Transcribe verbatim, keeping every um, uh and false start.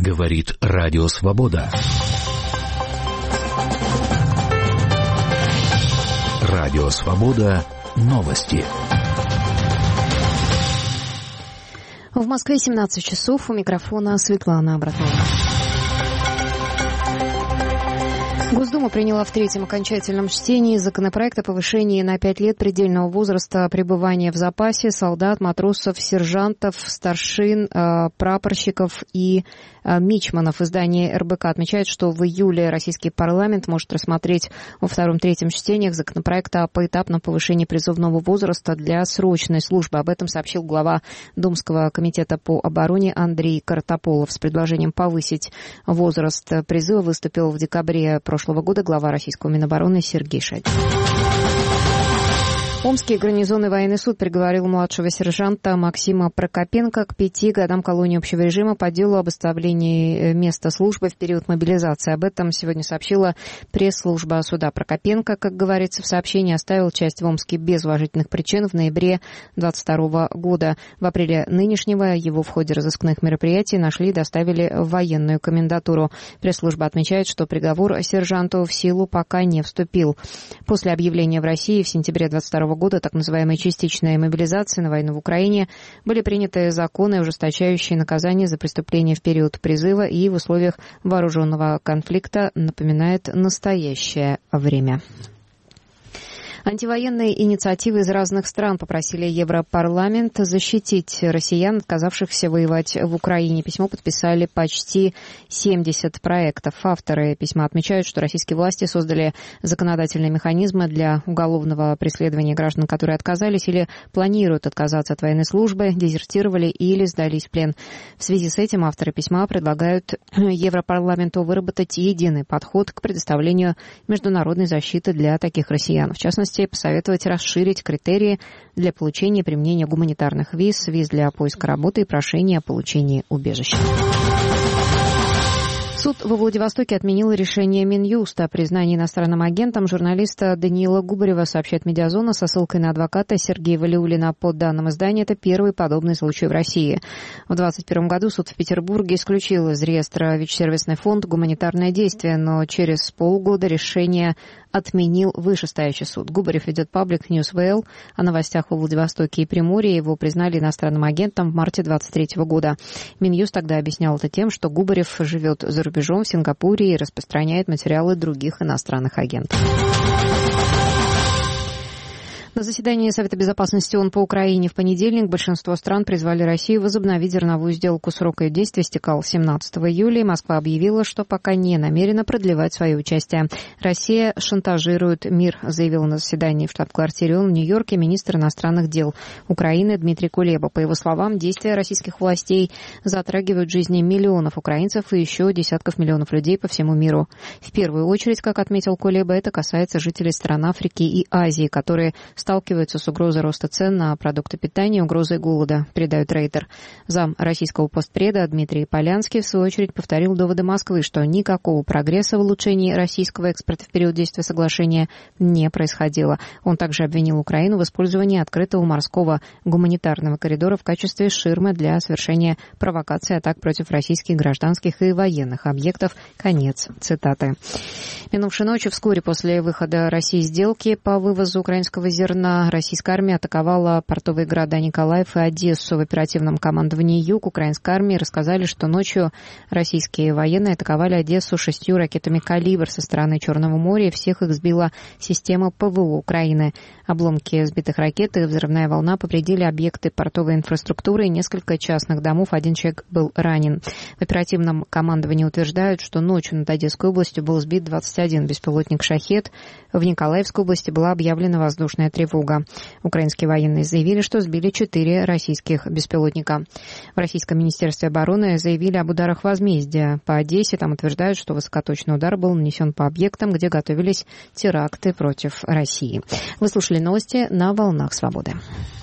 Говорит Радио Свобода. Радио Свобода. Новости. В Москве семнадцать часов. У микрофона Светлана Абратова. Госдума приняла в третьем окончательном чтении законопроект о повышении на пять лет предельного возраста пребывания в запасе солдат, матросов, сержантов, старшин, прапорщиков и мичманов. Издание эр бэ ка отмечает, что в июле российский парламент может рассмотреть во втором-третьем чтениях законопроект о поэтапном повышении призывного возраста для срочной службы. Об этом сообщил глава Думского комитета по обороне Андрей Картополов. С предложением повысить возраст призыва выступил в декабре прошлого года глава российского Минобороны Сергей Шойгу. Омский гарнизонный военный суд приговорил младшего сержанта Максима Прокопенко к пяти годам колонии общего режима по делу об оставлении места службы в период мобилизации. Об этом сегодня сообщила пресс-служба суда. Прокопенко, как говорится в сообщении, оставил часть в Омске без уважительных причин в ноябре двадцать второго года. В апреле нынешнего его в ходе разыскных мероприятий нашли и доставили в военную комендатуру. Пресс-служба отмечает, что приговор сержанту в силу пока не вступил. После объявления в России в сентябре двадцать второго года так называемой частичной мобилизации на войну в Украине были приняты законы, ужесточающие наказания за преступления в период призыва и в условиях вооруженного конфликта, напоминает настоящее время. Антивоенные инициативы из разных стран попросили Европарламент защитить россиян, отказавшихся воевать в Украине. Письмо подписали почти семьдесят проектов. Авторы письма отмечают, что российские власти создали законодательные механизмы для уголовного преследования граждан, которые отказались или планируют отказаться от военной службы, дезертировали или сдались в плен. В связи с этим авторы письма предлагают Европарламенту выработать единый подход к предоставлению международной защиты для таких россиян. В частности, посоветовать расширить критерии для получения и применения гуманитарных виз, виз для поиска работы и прошения о получении убежища. Суд во Владивостоке отменил решение Минюста о признании иностранным агентом журналиста Даниила Губарева, сообщает «Медиазона» со ссылкой на адвоката Сергея Валиуллина. По данным издания, это первый подобный случай в России. В двадцать первом году суд в Петербурге исключил из реестра ВИЧ-сервисный фонд «Гуманитарное действие», но через полгода решение отменил вышестоящий суд. Губарев ведет паблик News ви эл о новостях во Владивостоке и Приморье. Его признали иностранным агентом в марте двадцать третьего года. Минюст тогда объяснял это тем, что Губарев живет за рубежом в Сингапуре и распространяет материалы других иностранных агентов. На заседании Совета безопасности ООН по Украине в понедельник большинство стран призвали Россию возобновить зерновую сделку. Срок ее действия истекал семнадцатого июля, и Москва объявила, что пока не намерена продлевать свое участие. Россия шантажирует мир, заявил на заседании в штаб-квартире ООН в Нью-Йорке министр иностранных дел Украины Дмитрий Кулеба. По его словам, действия российских властей затрагивают жизни миллионов украинцев и еще десятков миллионов людей по всему миру. В первую очередь, как отметил Кулеба, это касается жителей стран Африки и Азии, которые сталкиваются с угрозой роста цен на продукты питания и угрозой голода, передает Рейтер. Зам российского постпреда Дмитрий Полянский, в свою очередь, повторил доводы Москвы, что никакого прогресса в улучшении российского экспорта в период действия соглашения не происходило. Он также обвинил Украину в использовании открытого морского гуманитарного коридора в качестве ширмы для совершения провокаций, атак против российских гражданских и военных объектов. Конец цитаты. Минувшей ночью, вскоре после выхода России из сделки по вывозу украинского зерна, российская армия атаковала портовые города Николаев и Одессу. В оперативном командовании «Юг» украинской армии рассказали, что ночью российские военные атаковали Одессу шестью ракетами «Калибр» со стороны Черного моря, и всех их сбила система ПВО Украины. Обломки сбитых ракет и взрывная волна повредили объекты портовой инфраструктуры и несколько частных домов. Один человек был ранен. В оперативном командовании утверждают, что ночью над Одесской областью был сбит двадцать один беспилотник «Шахед». В Николаевской области была объявлена воздушная тревога. Украинские военные заявили, что сбили четыре российских беспилотника. В Российском министерстве обороны заявили об ударах возмездия по Одессе. Там утверждают, что высокоточный удар был нанесен по объектам, где готовились теракты против России. Вы слушали новости на «Волнах Свободы».